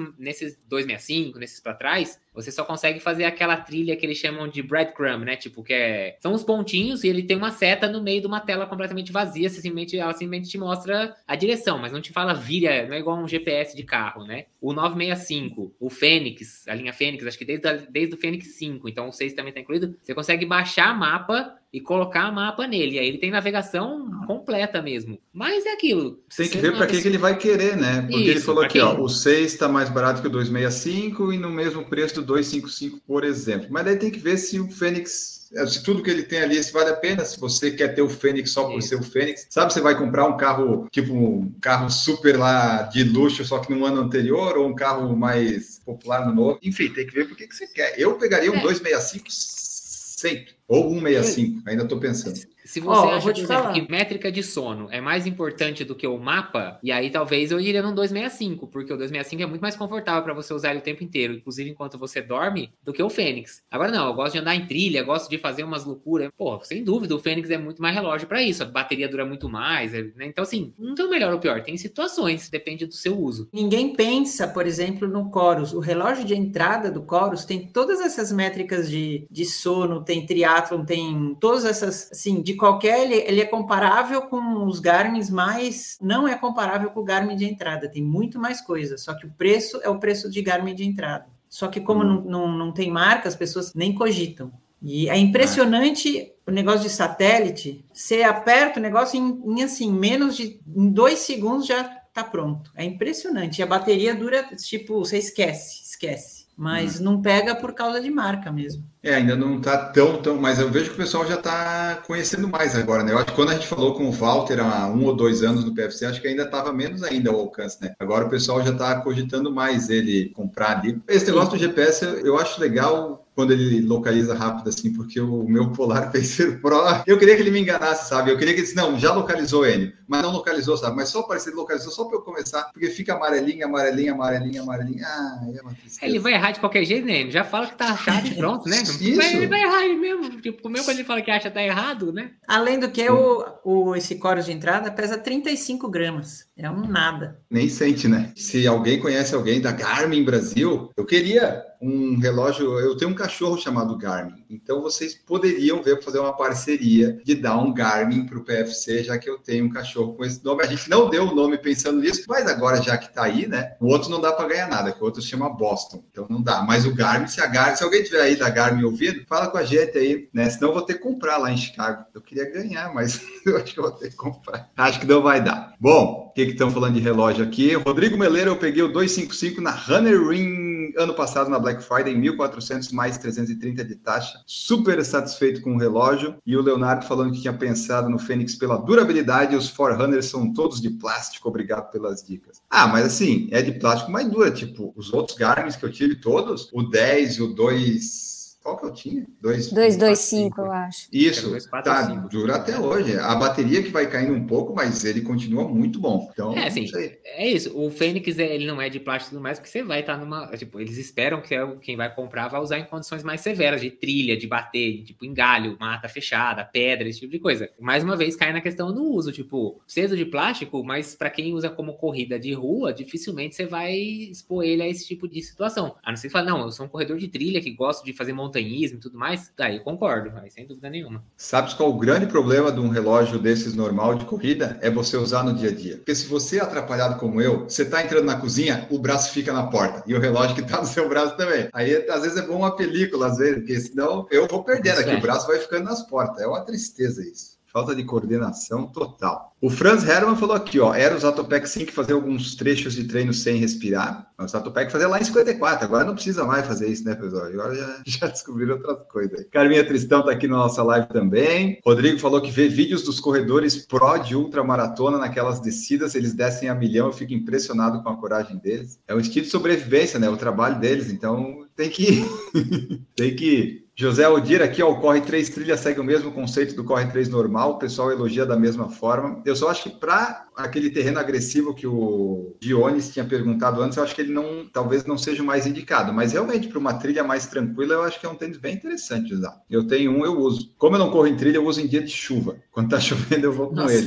265, nesses para trás, você só consegue fazer aquela trilha que eles chamam de breadcrumb, né? Tipo, são os pontinhos e ele tem uma seta no meio de uma tela completamente vazia. Ela simplesmente te mostra a direção, mas não te fala vira, não é igual um GPS de carro, né? O 965, o Fênix, a linha Fênix, acho que desde o Fênix 5, então o 6 também está incluído, você consegue baixar mapa e colocar mapa nele. Aí ele tem navegação completa mesmo. Mas é aquilo. Tem que ver para que ele vai querer, né? Porque ele falou aqui, ó, o 6 está mais barato que o 265 e no mesmo preço do 255, por exemplo. Mas daí tem que ver se o Fênix, se tudo que ele tem ali, se vale a pena, se você quer ter o Fênix só por ser o Fênix. Sabe, você vai comprar um carro, tipo um carro super lá de luxo, só que no ano anterior, ou um carro mais popular no novo. Enfim, tem que ver por que você quer. Eu pegaria um 265 sempre. Ou 165, ainda estou pensando. Se você acha, por exemplo, que métrica de sono é mais importante do que o mapa, e aí talvez eu iria num 265, porque o 265 é muito mais confortável para você usar ele o tempo inteiro, inclusive enquanto você dorme, do que o Fênix. Agora não, eu gosto de andar em trilha, gosto de fazer umas loucuras. Pô, sem dúvida, o Fênix é muito mais relógio para isso, a bateria dura muito mais, né? Então assim, não tem o melhor ou o pior, tem situações, depende do seu uso. Ninguém pensa, por exemplo, no Chorus. O relógio de entrada do Chorus tem todas essas métricas de sono, tem triatlon, tem todas essas, assim, de qualquer, ele é comparável com os Garmins, mas não é comparável com o Garmin de entrada, tem muito mais coisa, só que o preço é o preço de Garmin de entrada. Só que como não tem marca, as pessoas nem cogitam. E é impressionante o negócio de satélite, você aperta o negócio em assim, em 2 segundos já tá pronto. É impressionante. E a bateria dura, tipo, você esquece. Mas não pega por causa de marca mesmo. Ainda não está tão, mas eu vejo que o pessoal já está conhecendo mais agora, né? Eu acho que quando a gente falou com o Walter há 1 ou 2 anos no PFC, acho que ainda estava menos ainda o alcance, né? Agora o pessoal já está cogitando mais ele comprar ali. Esse negócio do GPS eu acho legal quando ele localiza rápido assim, porque o meu Polar Pacer Pro, eu queria que ele me enganasse, sabe? Eu queria que ele disse, não, já localizou ele, mas não localizou, sabe? Mas só parecer que localizou, só para eu começar, porque fica amarelinha. Ah, é uma tristeza. Ele vai errar de qualquer jeito, né? Ele já fala que tá achado e pronto, né? Isso. Ele vai errar ele mesmo. Tipo, mesmo quando ele fala que acha que tá errado, né? Além do que, esse Chorus de entrada pesa 35 gramas. É um nada. Nem sente, né? Se alguém conhece alguém da Garmin Brasil, eu queria um relógio, eu tenho um cachorro chamado Garmin, então vocês poderiam ver, fazer uma parceria de dar um Garmin para o PFC, já que eu tenho um cachorro com esse nome. A gente não deu o nome pensando nisso, mas agora já que tá aí, né? O outro não dá para ganhar nada, que o outro se chama Boston, então não dá. Mas o Garmin, se alguém tiver aí da Garmin ouvindo, fala com a gente aí, né? Senão eu vou ter que comprar lá em Chicago. Eu queria ganhar, mas eu acho que eu vou ter que comprar. Acho que não vai dar. Bom, o que estão falando de relógio aqui? Rodrigo Meleiro, eu peguei o 255 na Runner Ring ano passado na Black Friday, 1.400 mais 330 de taxa. Super satisfeito com o relógio. E o Leonardo falando que tinha pensado no Fênix pela durabilidade. Os Forerunners são todos de plástico. Obrigado pelas dicas. Ah, mas assim, é de plástico, mas dura. Tipo, os outros Garmin que eu tive todos, o 10 e o 2... Qual que eu tinha? 225, eu acho. Isso, dura até hoje. A bateria que vai caindo um pouco, mas ele continua muito bom. Então, assim, é isso. O Fênix, ele não é de plástico e tudo mais, porque você vai estar numa... Tipo, eles esperam que quem vai comprar vai usar em condições mais severas, de trilha, de bater, tipo, em galho, mata fechada, pedra, esse tipo de coisa. Mais uma vez, cai na questão do uso. Tipo, cedo de plástico, mas para quem usa como corrida de rua, dificilmente você vai expor ele a esse tipo de situação. A não ser que fale, não, eu sou um corredor de trilha que gosto de fazer montanhismo e tudo mais, daí eu concordo, mas sem dúvida nenhuma. Sabe qual o grande problema de um relógio desses normal de corrida? É você usar no dia a dia. Porque se você é atrapalhado como eu, você tá entrando na cozinha, o braço fica na porta e o relógio que tá no seu braço também. Aí, às vezes, é bom uma película, às vezes, porque senão eu vou perdendo aqui, o braço vai ficando nas portas. É uma tristeza isso. Falta de coordenação total. O Franz Hermann falou aqui, ó, era o Zatopek sim que fazia alguns trechos de treino sem respirar. O Zatopek fazia lá em 54, agora não precisa mais fazer isso, né, pessoal? Agora já descobriram outras coisas. Carminha Tristão tá aqui na nossa live também. Rodrigo falou que vê vídeos dos corredores pró de ultramaratona naquelas descidas, eles descem a milhão, eu fico impressionado com a coragem deles. É um instinto de sobrevivência, né, o trabalho deles, então tem que tem que ir. José Odir aqui, ó, o Corre 3 Trilha segue o mesmo conceito do Corre 3 normal, o pessoal elogia da mesma forma. Eu só acho que para aquele terreno agressivo que o Dionis tinha perguntado antes, eu acho que ele não, talvez não seja o mais indicado, mas realmente para uma trilha mais tranquila, eu acho que é um tênis bem interessante de usar. Eu tenho um, eu uso. Como eu não corro em trilha, eu uso em dia de chuva. Quando tá chovendo, eu vou com ele.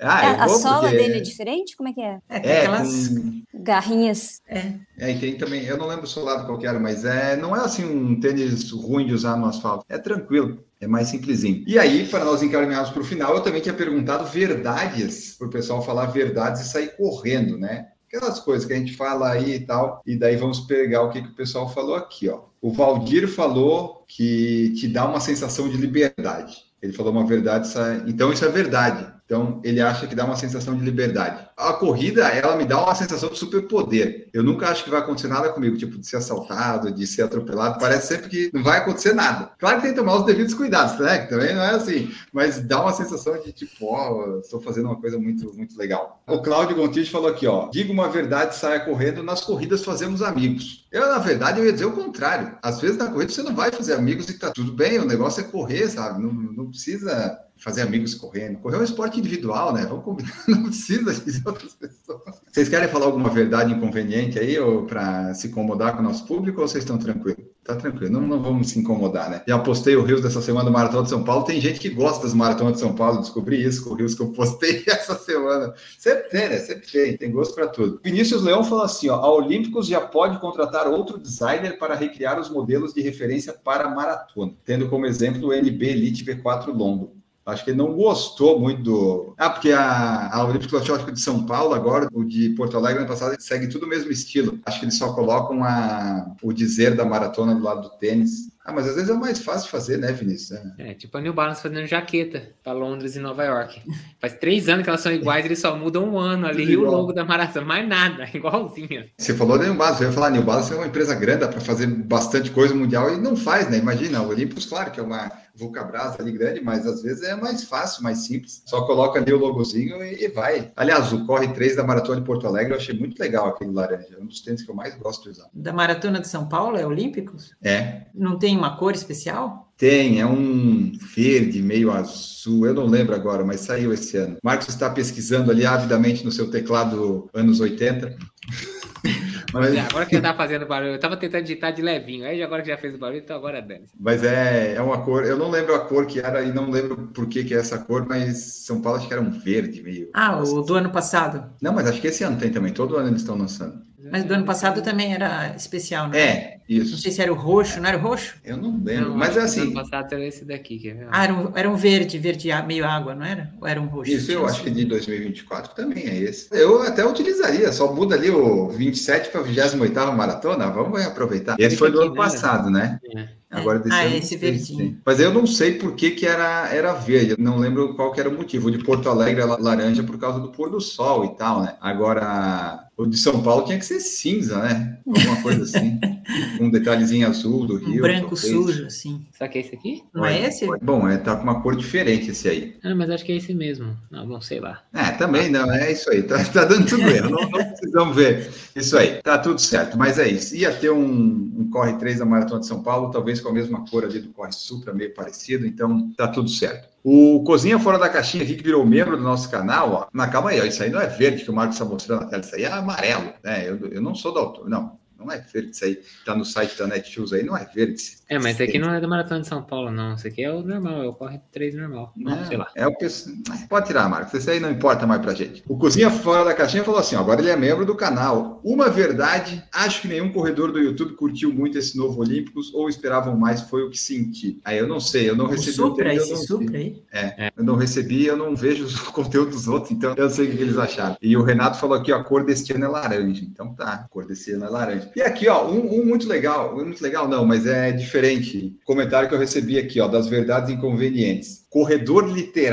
A sola dele é diferente? Como é que é? Tem aquelas garrinhas. E tem também, eu não lembro o solado qual que era, mas não é assim um tênis ruim de usar no asfalto. É tranquilo. É mais simplesinho. E aí, para nós encaminharmos para o final, eu também tinha perguntado verdades, para o pessoal falar verdades e sair correndo, né? Aquelas coisas que a gente fala aí e tal, e daí vamos pegar o que o pessoal falou aqui, ó. O Valdir falou que te dá uma sensação de liberdade. Ele falou uma verdade, então isso é verdade. Então, ele acha que dá uma sensação de liberdade. A corrida, ela me dá uma sensação de superpoder. Eu nunca acho que vai acontecer nada comigo, tipo, de ser assaltado, de ser atropelado. Parece sempre que não vai acontecer nada. Claro que tem que tomar os devidos cuidados, né? Que também não é assim. Mas dá uma sensação de, tipo, ó, estou fazendo uma coisa muito, muito legal. O Cláudio Gontijo falou aqui, ó. Diga uma verdade, saia correndo. Nas corridas fazemos amigos. Eu, na verdade, eu ia dizer o contrário. Às vezes, na corrida, você não vai fazer amigos e tá tudo bem. O negócio é correr, sabe? Não precisa fazer amigos correndo. Correr é um esporte individual, né? Vamos combinar, não precisa de outras pessoas. Vocês querem falar alguma verdade inconveniente aí, ou para se incomodar com o nosso público, ou vocês estão tranquilos? Tá tranquilo, não vamos se incomodar, né? Já postei o Rios dessa semana do Maratona de São Paulo. Tem gente que gosta das Maratonas de São Paulo, descobri isso com o Rios que eu postei essa semana. Sempre tem, né? Sempre tem gosto para tudo. Vinícius Leão falou assim, ó, a Olímpicos já pode contratar outro designer para recriar os modelos de referência para maratona, tendo como exemplo o NB Elite V4 London. Acho que ele não gostou muito do... porque a Olímpicos de São Paulo agora, o de Porto Alegre ano passado, segue tudo o mesmo estilo. Acho que eles só colocam o dizer da maratona do lado do tênis. Mas às vezes é mais fácil de fazer, né, Vinícius? Tipo a New Balance fazendo jaqueta para Londres e Nova York. Faz 3 anos que elas são iguais, eles só mudam um ano ali e o logo da maratona. Mais nada, igualzinho. Você falou da New Balance, eu ia falar, New Balance é uma empresa grande para fazer bastante coisa mundial e não faz, né? Imagina, o Olympus, claro que é uma Vulcabras ali grande, mas às vezes é mais fácil, mais simples. Só coloca ali o logozinho e vai. Aliás, o Corre 3 da Maratona de Porto Alegre eu achei muito legal aquele laranja. É um dos tênis que eu mais gosto de usar. Da Maratona de São Paulo é Olímpicos? É. Não tem uma cor especial? Tem, é um verde meio azul, eu não lembro agora, mas saiu esse ano. Marcos está pesquisando ali avidamente no seu teclado anos 80. Mas... Agora que eu tava fazendo barulho, eu tava tentando digitar de levinho, aí agora que já fez o barulho, então agora dane. Mas é uma cor, eu não lembro a cor que era e não lembro por que é essa cor, mas São Paulo acho que era um verde meio... o do ano passado? Não, mas acho que esse ano tem também, todo ano eles estão lançando. Mas do ano passado também era especial, né? Isso. Não sei se era o roxo, não era o roxo? Eu não lembro, mas é assim... Do ano passado era esse daqui, quer ver? Era um verde meio água, não era? Ou era um roxo? Isso, eu acho que de 2024 também é esse. Eu até utilizaria, só muda ali o 27 para a 28ª maratona, vamos aproveitar. Esse foi do ano passado, né? Agora desse ano, esse verdinho. Mas eu não sei por que era verde, eu não lembro qual que era o motivo. O de Porto Alegre era laranja por causa do pôr do sol e tal, né? Agora, o de São Paulo tinha que ser cinza, né? Alguma coisa assim. Um detalhezinho azul do Rio. Branco sujo, assim. Será que é esse aqui? Não é esse? Bom, tá com uma cor diferente esse aí. Mas acho que é esse mesmo. Não sei lá. Também não, é isso aí. Tá dando tudo erro. Não precisamos ver isso aí. Tá tudo certo, mas é isso. Ia ter um Corre 3 da Maratona de São Paulo, talvez com a mesma cor ali do Corre Supra, meio parecido, então tá tudo certo. O Cozinha Fora da Caixinha aqui, que virou membro do nosso canal, ó. Mas calma aí, ó, isso aí não é verde que o Marcos está mostrando na tela, isso aí é amarelo, né? Eu não sou do autor, não é verde isso aí. Tá no site da Netshoes aí, não é verde. Mas esse aqui não é da Maratona de São Paulo, não. Esse aqui é o normal, é o Corre 3 normal. Sei lá. Pode tirar, Marcos. Esse aí não importa mais pra gente. O Cozinha Fora da Caixinha falou assim, ó, agora ele é membro do canal. Uma verdade, acho que nenhum corredor do YouTube curtiu muito esse novo Olímpicos ou esperavam mais, foi o que senti. Aí eu não sei, eu não recebi Supra, Supra aí? Eu não recebi, eu não vejo os conteúdos dos outros, então eu não sei o que eles acharam. E o Renato falou aqui, ó, a cor desse ano é laranja. Então tá, a cor desse ano é laranja. E aqui, ó, um muito legal não, mas é diferente. Comentário que eu recebi aqui, ó, das verdades inconvenientes. Corredor literal.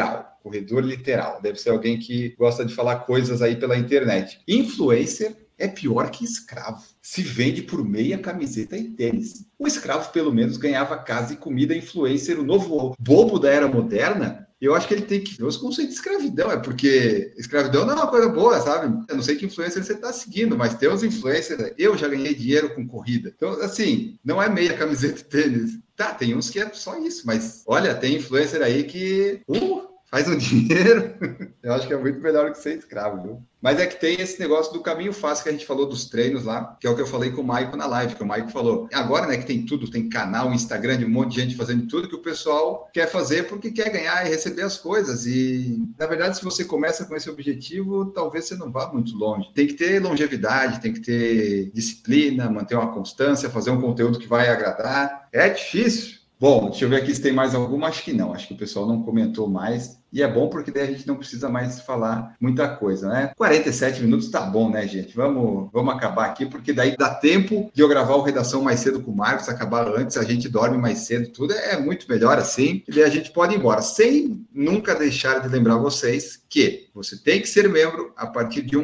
corredor literal. Deve ser alguém que gosta de falar coisas aí pela internet. Influencer é pior que escravo. Se vende por meia camiseta e tênis. O escravo, pelo menos, ganhava casa e comida. Influencer, o novo bobo da era moderna, eu acho que ele tem que ver os conceitos de escravidão. É porque escravidão não é uma coisa boa, sabe? Eu não sei que influencer você está seguindo, mas tem uns influencers. Eu já ganhei dinheiro com corrida. Então, assim, não é meia camiseta e tênis. Tá, tem uns que é só isso, mas olha, tem influencer aí que faz um dinheiro. Eu acho que é muito melhor que ser escravo, viu? Mas é que tem esse negócio do caminho fácil que a gente falou dos treinos lá, que é o que eu falei com o Maico na live, que o Maico falou. Agora, né, que tem tudo, tem canal, Instagram, de um monte de gente fazendo tudo que o pessoal quer fazer porque quer ganhar e receber as coisas. E, na verdade, se você começa com esse objetivo, talvez você não vá muito longe. Tem que ter longevidade, tem que ter disciplina, manter uma constância, fazer um conteúdo que vai agradar. É difícil. Bom, deixa eu ver aqui se tem mais alguma. Acho que não. Acho que o pessoal não comentou mais. E é bom porque daí a gente não precisa mais falar muita coisa, né? 47 minutos tá bom, né, gente? Vamos acabar aqui, porque daí dá tempo de eu gravar o Redação mais cedo com o Marcos, acabar antes, a gente dorme mais cedo, tudo é muito melhor assim. E daí a gente pode ir embora, sem nunca deixar de lembrar vocês que você tem que ser membro a partir de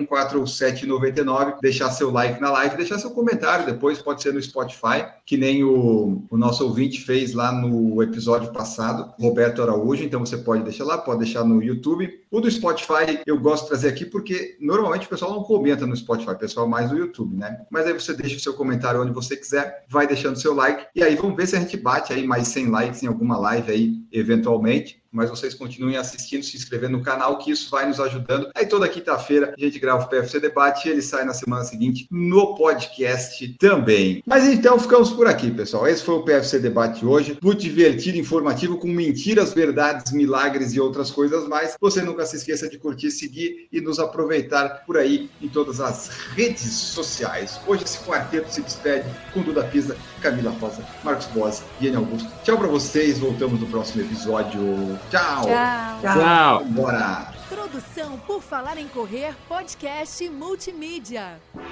147,99, deixar seu like na live, deixar seu comentário depois, pode ser no Spotify, que nem o nosso ouvinte fez lá no episódio passado, Roberto Araújo, então você pode deixar lá, pode deixar no YouTube. O do Spotify eu gosto de trazer aqui porque normalmente o pessoal não comenta no Spotify, o pessoal mais no YouTube, né? Mas aí você deixa o seu comentário onde você quiser, vai deixando seu like e aí vamos ver se a gente bate aí mais 100 likes em alguma live aí, eventualmente. Mas vocês continuem assistindo, se inscrevendo no canal, que isso vai nos ajudando. Aí toda quinta-feira a gente grava o PFC Debate e ele sai na semana seguinte no podcast também. Mas então ficamos por aqui, pessoal. Esse foi o PFC Debate hoje. Muito divertido, informativo, com mentiras, verdades, milagres e outras coisas mais. Você nunca se esqueça de curtir, seguir e nos aproveitar por aí em todas as redes sociais. Hoje esse quarteto se despede com Duda Pisa, Camila Rosa, Marcos Boas e Iane Augusto. Tchau para vocês. Voltamos no próximo episódio. Tchau. Tchau. Bora. Produção por Falar em Correr, podcast multimídia.